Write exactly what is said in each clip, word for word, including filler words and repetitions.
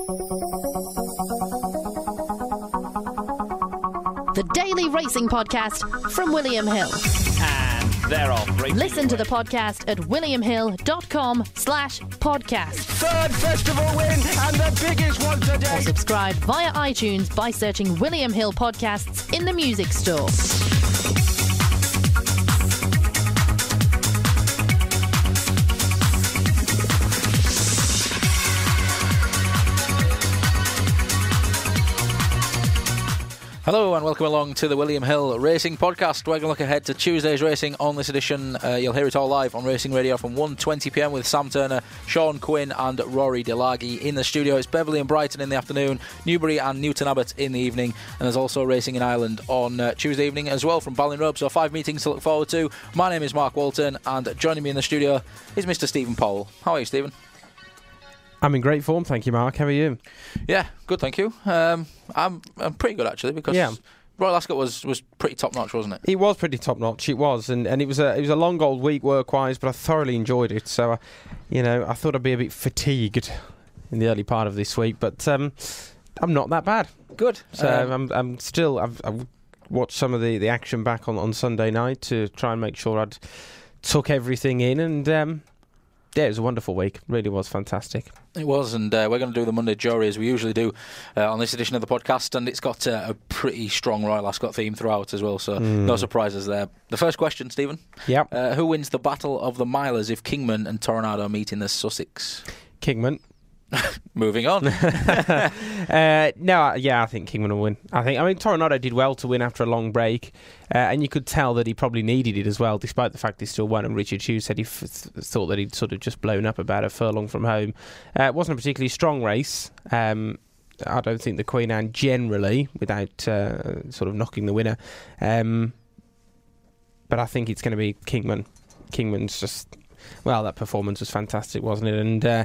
The Daily Racing Podcast from William Hill. And they're off. Listen to the podcast at williamhill.com slash podcast. Third festival win and the biggest one today. Or subscribe via iTunes by searching William Hill Podcasts in the music store. Hello and welcome along to the William Hill Racing Podcast. We're going to look ahead to Tuesday's racing on this edition. Uh, you'll hear it all live on Racing Radio from one twenty p m with Sam Turner, Sean Quinn and Rory Delaghi in the studio. It's Beverley and Brighton in the afternoon, Newbury and Newton Abbot in the evening, and there's also racing in Ireland on uh, Tuesday evening as well from Ballinrobe. So five meetings to look forward to. My name is Mark Walton and joining me in the studio is Mister Stephen Powell. How are you, Stephen? I'm in great form, thank you, Mark. How are you? Yeah, good, thank you. Um, I'm I'm pretty good actually because yeah. Royal Ascot was, was pretty top notch, wasn't it? It was pretty top notch. It was, and, and it was a it was a long old week work wise, but I thoroughly enjoyed it. So, uh, you know, I thought I'd be a bit fatigued in the early part of this week, but um, I'm not that bad. Good. So um, I'm I'm still I've, I've watched some of the, the action back on, on Sunday night to try and make sure I'd took everything in, and um, yeah, it was a wonderful week. Really was fantastic. It was, and uh, we're going to do the Monday Jury as we usually do uh, on this edition of the podcast, and it's got uh, a pretty strong Royal Ascot theme throughout as well, so mm. no surprises there. The first question, Stephen. Yep. Uh, who wins the Battle of the Milers if Kingman and Toronado meet in the Sussex? Kingman. Moving on. uh, no, yeah, I think Kingman will win. I think. I mean, Toronado did well to win after a long break, uh, and you could tell that he probably needed it as well, despite the fact he still won. And Richard Hughes said he f- thought that he'd sort of just blown up about a furlong from home. Uh, it wasn't a particularly strong race. Um, I don't think the Queen Anne generally, without uh, sort of knocking the winner. Um, but I think it's going to be Kingman. Kingman's just, well, that performance was fantastic, wasn't it? And uh,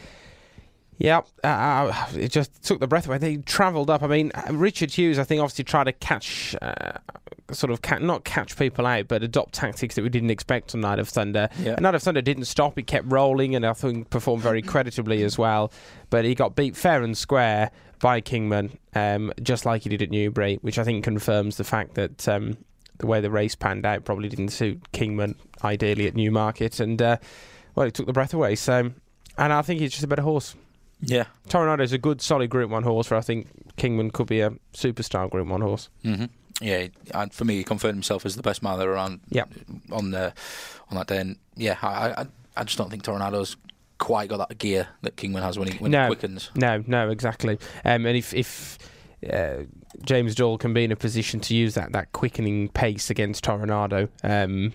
yeah, uh, it just took the breath away. They travelled up. I mean, Richard Hughes, I think, obviously tried to catch, uh, sort of, ca- not catch people out, but adopt tactics that we didn't expect on Night of Thunder. Yeah. And Night of Thunder didn't stop. He kept rolling and I think performed very creditably as well. But he got beat fair and square by Kingman, um, just like he did at Newbury, which I think confirms the fact that um, the way the race panned out probably didn't suit Kingman ideally at Newmarket. And, uh, well, it took the breath away. So, and I think he's just a better horse. Yeah. Toronado's a good, solid Group one horse, where I think Kingman could be a superstar Group one horse. Mm-hmm. Yeah, and for me, he confirmed himself as the best miler around yep. on the on that day. And yeah, I, I I just don't think Toronado's quite got that gear that Kingman has when he when no, he quickens. No, no, exactly. Um, and if if uh, James Doyle can be in a position to use that that quickening pace against Toronado, um,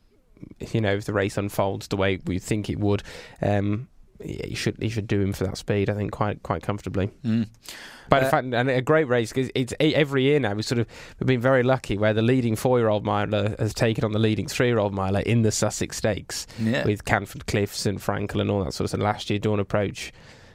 you know, if the race unfolds the way we think it would. Um, Yeah, you should you should do him for that speed, I think, quite quite comfortably. Mm. But uh, in fact, and a great race because it's every year now. We sort of we've been very lucky where the leading four-year-old miler has taken on the leading three-year-old miler in the Sussex Stakes yeah. with Canford Cliffs and Frankel and all that sort of stuff. Last year, Dawn Approach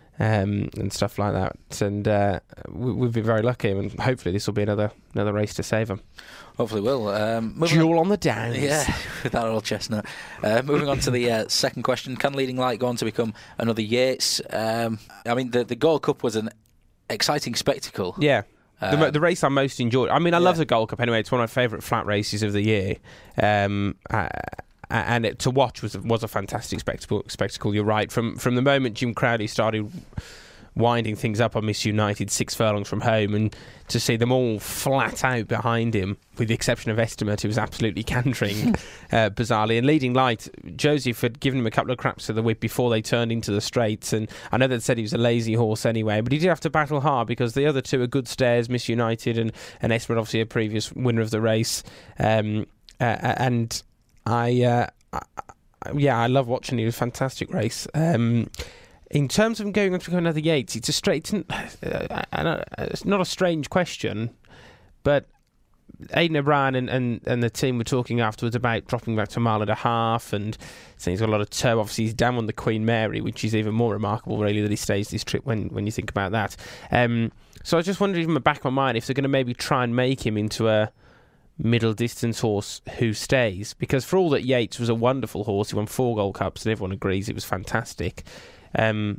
um, and stuff like that. And uh, we, we've been very lucky, and hopefully this will be another another race to save them. Hopefully will. Um, Jewel on. on the Downs. Yeah, with that old chestnut. Uh, moving on to the uh, second question. Can Leading Light go on to become another Yates? Um, I mean, the, the Gold Cup was an exciting spectacle. Yeah. Um, the, the race I most enjoyed. I mean, I yeah. love the Gold Cup anyway. It's one of my favourite flat races of the year. Um, uh, and it, to watch was was a fantastic spectacle. Spectacle. You're right. From from the moment Jim Crowley started winding things up on Miss United six furlongs from home, and to see them all flat out behind him, with the exception of Estimate, who was absolutely cantering uh, bizarrely. And Leading Light, Joseph had given him a couple of craps to the whip before they turned into the straights, and I know they'd said he was a lazy horse anyway, but he did have to battle hard because the other two are good stares, Miss United and, and Estimate, obviously a previous winner of the race. Um, uh, and I, uh, I, yeah, I love watching it. It was a fantastic race. Um, In terms of going on to another Yates, it's a straight. Uh, I don't, it's not a strange question, but Aidan O'Brien and, and, and the team were talking afterwards about dropping back to a mile and a half, and saying he's got a lot of toe. Obviously, he's down on the Queen Mary, which is even more remarkable, really, that he stays this trip when, when you think about that. Um, so I was just wondering, in the back of my mind, if they're going to maybe try and make him into a middle distance horse who stays, because for all that Yates was a wonderful horse, he won four Gold Cups, and everyone agrees it was fantastic. Um,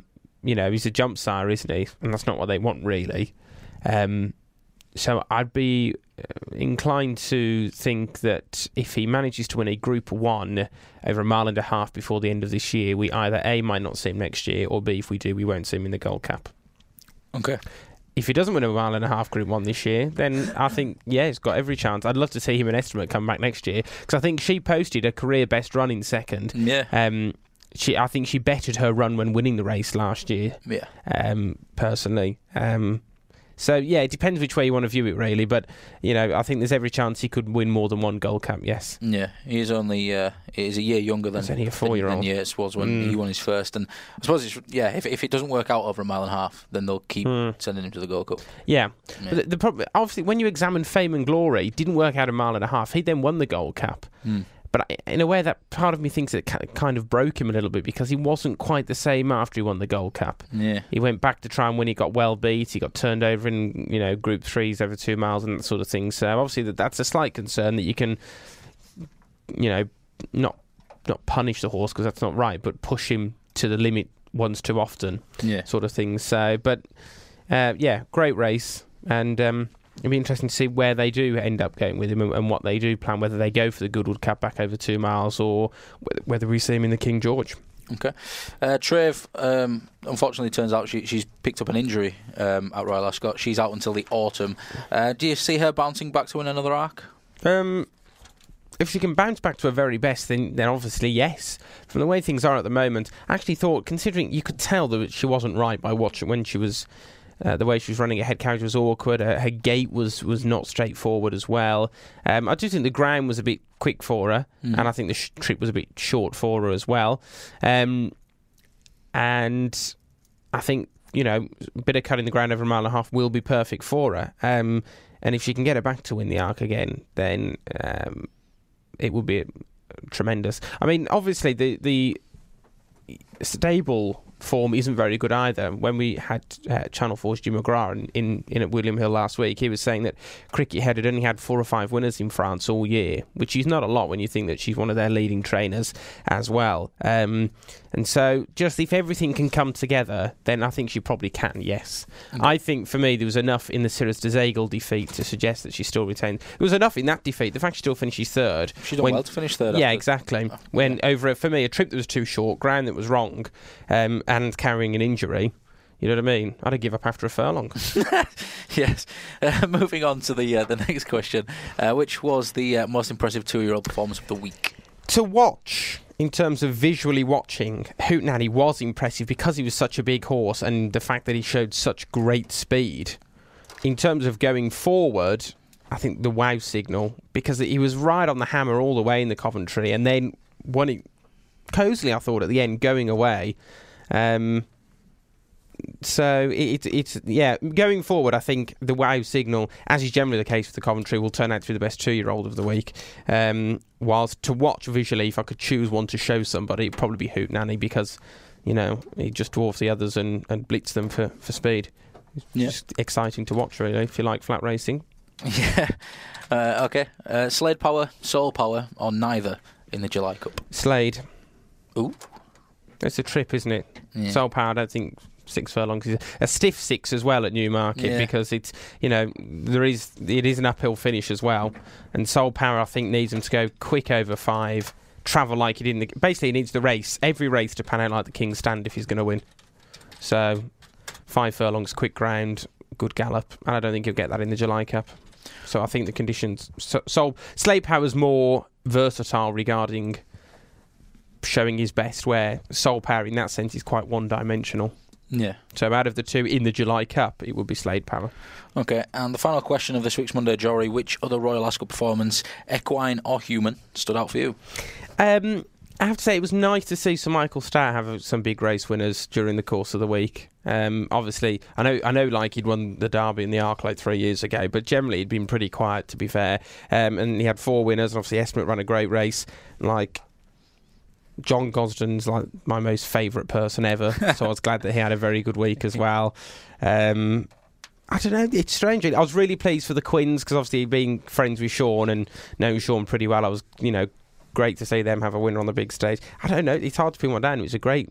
you know, he's a jump sire, isn't he? And that's not what they want, really. Um, so I'd be inclined to think that if he manages to win a Group One over a mile and a half before the end of this year, we either A, might not see him next year, or B, if we do, we won't see him in the Gold Cup. Okay. If he doesn't win a mile and a half Group One this year, then I think, yeah, he's got every chance. I'd love to see him and Estimate come back next year, because I think she posted a career best run in second. Yeah. Um, she, I think she bettered her run when winning the race last year. Yeah. Um, personally. Um, so yeah, it depends which way you want to view it, really. But you know, I think there's every chance he could win more than one Gold Cup. Yes. Yeah, he's only uh, he's a year younger than He's only a four-year-old. than Yates was when Mm. he won his first, and I suppose it's, yeah, if if it doesn't work out over a mile and a half, then they'll keep Mm. sending him to the Gold Cup. Yeah. Yeah. But the, the problem, obviously, when you examine Fame and Glory, it didn't work out a mile and a half. He then won the Gold Cup. Mm. But I- in a way, that part of me thinks it ki- kind of broke him a little bit, because he wasn't quite the same after he won the Gold Cup. Yeah. He went back to try and win. He got well beat. He got turned over in, you know, Group Threes over two miles and that sort of thing. So obviously, that that's a slight concern that you can, you know, not not punish the horse, because that's not right, but push him to the limit once too often, Yeah. sort of thing. So, but uh, yeah, great race, and um, it'll be interesting to see where they do end up going with him, and, and what they do plan, whether they go for the Goodwood Cup back over two miles, or wh- whether we see him in the King George. Okay. Uh, Treve, um, unfortunately, turns out she, she's picked up an injury um, at Royal Ascot. She's out until the autumn. Uh, do you see her bouncing back to win another arc? Um, if she can bounce back to her very best, then then obviously yes. From the way things are at the moment, I actually thought, considering you could tell that she wasn't right by watching when she was. Uh, the way she was running her head carriage was awkward. Uh, her gait was, was not straightforward as well. Um, I do think the ground was a bit quick for her, Mm. and I think the sh- trip was a bit short for her as well. Um, and I think, you know, a bit of cutting the ground over a mile and a half will be perfect for her. Um, and if she can get her back to win the arc again, then um, it will be tremendous. I mean, obviously, the the stable form isn't very good either. When we had uh, Channel four's Jim McGrath in, in, in at William Hill last week, he was saying that Cricket Head had only had four or five winners in France all year, which is not a lot when you think that she's one of their leading trainers as well. Um, and so just if everything can come together, then I think she probably can, yes. Okay. I think for me there was enough in the Cirrus de Zagel defeat to suggest that she still retained. There was enough in that defeat. The fact she still finishes third. She done when- well to finish third. Yeah, after- exactly. Oh, When yeah. over, for me, a trip that was too short, ground that was wrong, um, and carrying an injury, you know what I mean? I'd have give up after a furlong. Yes. Uh, moving on to the uh, the next question, uh, which was the uh, most impressive two-year-old performance of the week? To watch, in terms of visually watching, Hootenanny was impressive because he was such a big horse, and the fact that he showed such great speed. In terms of going forward, I think the wow signal, because he was right on the hammer all the way in the Coventry, and then won it cosily, I thought, at the end, going away. Um, so it, it, it's yeah, going forward, I think the wow signal, as is generally the case with the Coventry, will turn out to be the best two-year-old of the week. Um, whilst to watch visually, if I could choose one to show somebody, it'd probably be Hootenanny, because you know he just dwarfs the others and, and blitz them for, for speed. It's Yeah. just exciting to watch, really, if you like flat racing. Yeah. Uh, okay. Uh, Slade Power, Soul Power, or neither in the July Cup? Slade. Ooh. It's a trip, isn't it? Yeah. Soul Power, I don't think six furlongs is a stiff six as well at Newmarket, Yeah. because it's, you know, there is it is an uphill finish as well, and Soul Power I think needs him to go quick over five, travel like he did in the, basically he needs the race, every race to pan out like the King's Stand if he's going to win. So five furlongs, quick ground, good gallop, and I don't think he'll get that in the July Cup. So I think the conditions, so, so Slade Power's more versatile regarding showing his best, where Soul Power in that sense is quite one-dimensional. Yeah. So out of the two in the July Cup, it would be Slade Power. Okay, and the final question of this week's Monday Jury: which other Royal Ascot performance, equine or human, stood out for you? Um, I have to say it was nice to see Sir Michael Starr have some big race winners during the course of the week. Um, obviously, I know, I know, like he'd won the Derby and the Arc like three years ago, but generally he'd been pretty quiet, to be fair. Um, and he had four winners. And obviously, Estimate ran a great race. Like John Gosden's like my most favourite person ever, so I was glad that he had a very good week as well. Um, I don't know, it's strange. I was really pleased for the Quins, because obviously being friends with Sean and knowing Sean pretty well, I was, you know, great to see them have a winner on the big stage. I don't know, it's hard to pin one down. It was a great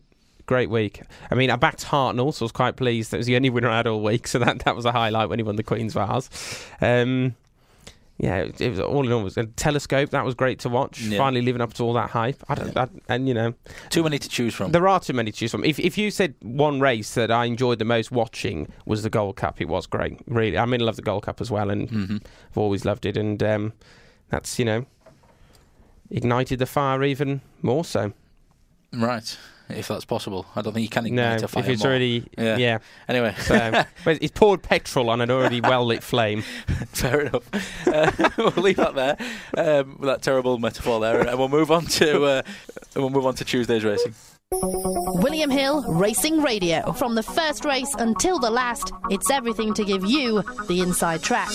Great week. I mean, I backed Hartnell, so I was quite pleased. That was the only winner I had all week, so that, that was a highlight when he won the Queen's Vase. Um, yeah, it, it was all in all. It was a Telescope, that was great to watch. Yeah. Finally living up to all that hype. I don't, I, and, you know... Too many to choose from. There are too many to choose from. If, if you said one race that I enjoyed the most watching was the Gold Cup, it was great. Really. I mean, I love the Gold Cup as well, and mm-hmm. I've always loved it. And um, that's, you know, ignited the fire even more so. Right. If that's possible. I don't think you can ignite no, a fire if it's more. already... Yeah. yeah. Anyway. So, but it's poured petrol on an already well-lit flame. Fair enough. Uh, we'll leave that there, um, with that terrible metaphor there, and we'll move on to uh, we'll move on to Tuesday's racing. William Hill Racing Radio. From the first race until the last, it's everything to give you the inside track.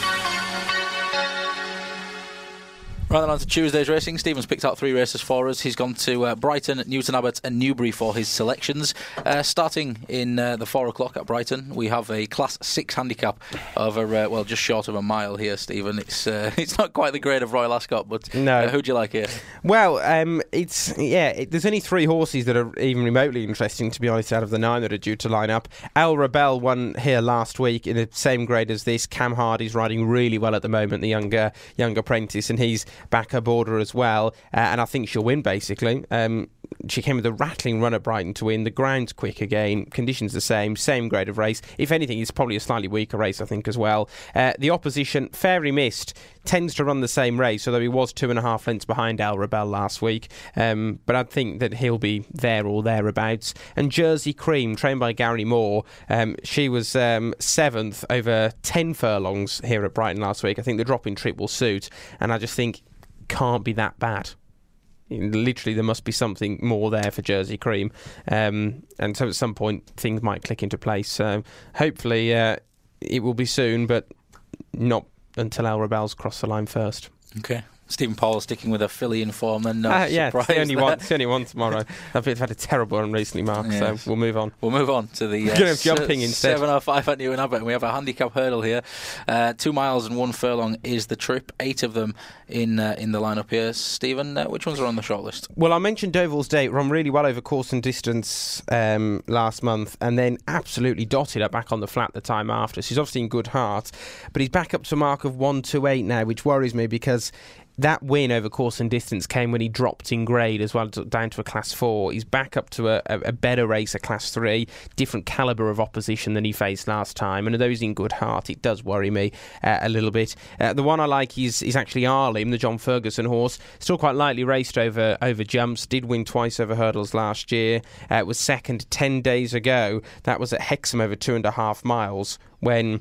Right then on to Tuesday's racing. Stephen's picked out three races for us. He's gone to uh, Brighton, Newton Abbot and Newbury for his selections. Uh, starting in uh, the four o'clock at Brighton, we have a Class six handicap over, uh, well, just short of a mile here, Stephen. It's uh, it's not quite the grade of Royal Ascot, but no. uh, who do you like here? Well, um, it's yeah. It, there's only three horses that are even remotely interesting, to be honest, out of the nine that are due to line up. El Rebel won here last week in the same grade as this. Cam Hardy's riding really well at the moment, the younger young apprentice, and he's back her border as well, uh, and I think she'll win basically. Um, she came with a rattling run at Brighton to win. The ground's quick again, conditions the same, same grade of race. If anything, it's probably a slightly weaker race, I think, as well. Uh, the opposition, Fairy Mist, tends to run the same race, although he was two and a half lengths behind El Rebel last week. Um, but I think that he'll be there or thereabouts. And Jersey Cream, trained by Gary Moore, um, she was um, seventh over ten furlongs here at Brighton last week. I think the drop-in trip will suit, and I just think can't be that bad. Literally, there must be something more there for Jersey Cream, um, and so at some point things might click into place. So hopefully uh, it will be soon, but not until El Rebel's crossed the line first. Okay. Stephen Paul sticking with a filly in form, then no uh, yeah, surprise. It's the only one. It's the only one tomorrow. I've had a terrible one recently, Mark. Yes. So we'll move on. We'll move on to the uh, s- jumping instead. seven oh five at Newton Abbot, and we have a handicap hurdle here. Uh, two miles and one furlong is the trip. Eight of them in uh, in the lineup here. Stephen, uh, which ones are on the shortlist? Well, I mentioned Deauville's Date run really well over course and distance um, last month, and then absolutely dotted up back on the flat the time after. So he's obviously in good heart, but he's back up to a mark of one two eight now, which worries me because that win over course and distance came when he dropped in grade as well, down to a class four. He's back up to a, a better race, a class three, different calibre of opposition than he faced last time. And although he's in good heart, it does worry me uh, a little bit. Uh, the one I like is, is actually Arlim, the John Ferguson horse. Still quite lightly raced over, over jumps. Did win twice over hurdles last year. Uh, was second ten days ago. That was at Hexham over two and a half miles when...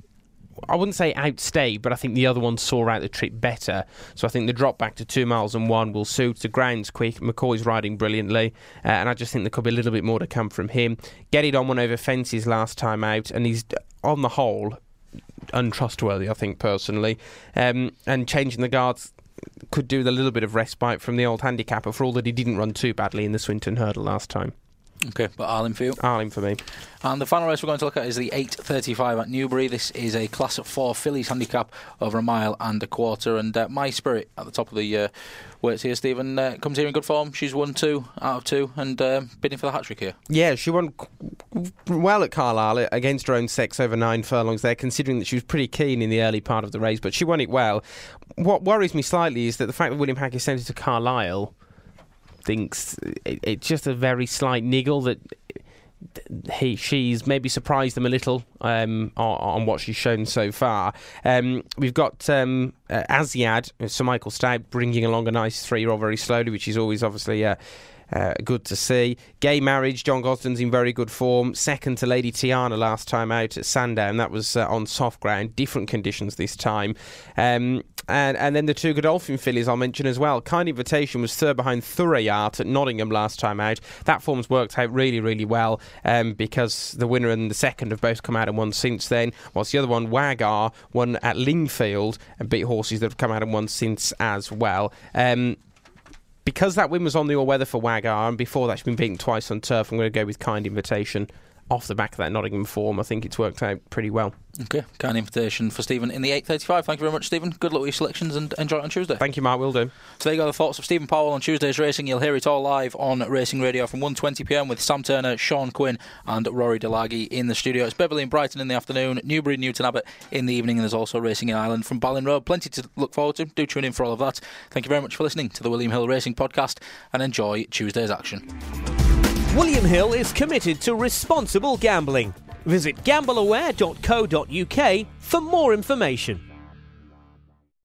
I wouldn't say outstayed, but I think the other one saw out the trip better. So I think the drop back to two miles and one will suit. The ground's quick. McCoy's riding brilliantly. Uh, and I just think there could be a little bit more to come from him. Get it on one over fences last time out. And he's, on the whole, untrustworthy, I think, personally. Um, and changing the guards could do with a little bit of respite from the old handicapper, for all that he didn't run too badly in the Swinton Hurdle last time. Okay, but Arlim for you? Arlim for me. And the final race we're going to look at is the eight thirty-five at Newbury. This is a Class of four fillies handicap over a mile and a quarter. And uh, My Spirit at the top of the uh, weights here, Stephen, uh, comes here in good form. She's won two out of two and uh, bidding for the hat-trick here. Yeah, she won well at Carlisle against her own sex over nine furlongs there, considering that she was pretty keen in the early part of the race, but she won it well. What worries me slightly is that the fact that William Hackett sent it to Carlisle thinks it, it's just a very slight niggle that he she's maybe surprised them a little um, on, on what she's shown so far. Um, we've got um, uh, Asiad, Sir Michael Stout, bringing along a nice three-year-old very slowly, which is always obviously uh, uh, good to see. Gay Marriage, John Gosden's in very good form. Second to Lady Tiana last time out at Sandown. That was uh, on soft ground, different conditions this time. Um, And, and then the two Godolphin fillies I'll mention as well. Kind Invitation was third behind Thurayart at Nottingham last time out. That form's worked out really, really well um, because the winner and the second have both come out and won since then, whilst the other one, Wagar, won at Lingfield and beat horses that have come out and won since as well. Um, because that win was on the all-weather for Wagar, and before that she's been beaten twice on turf, I'm going to go with Kind Invitation off the back of that Nottingham form, I think it's worked out pretty well. Okay, kind invitation for Stephen in the eight thirty-five. Thank you very much, Stephen. Good luck with your selections and enjoy it on Tuesday. Thank you, Mark. Will do. So there you go, the thoughts of Stephen Powell on Tuesday's racing. You'll hear it all live on Racing Radio from one twenty p m with Sam Turner, Sean Quinn and Rory Delaghi in the studio. It's Beverley and Brighton in the afternoon, Newbury, Newton Abbott in the evening, and there's also racing in Ireland from Ballin Road. Plenty to look forward to. Do tune in for all of that. Thank you very much for listening to the William Hill Racing Podcast and enjoy Tuesday's action. William Hill is committed to responsible gambling. Visit gambleaware dot co dot uk for more information.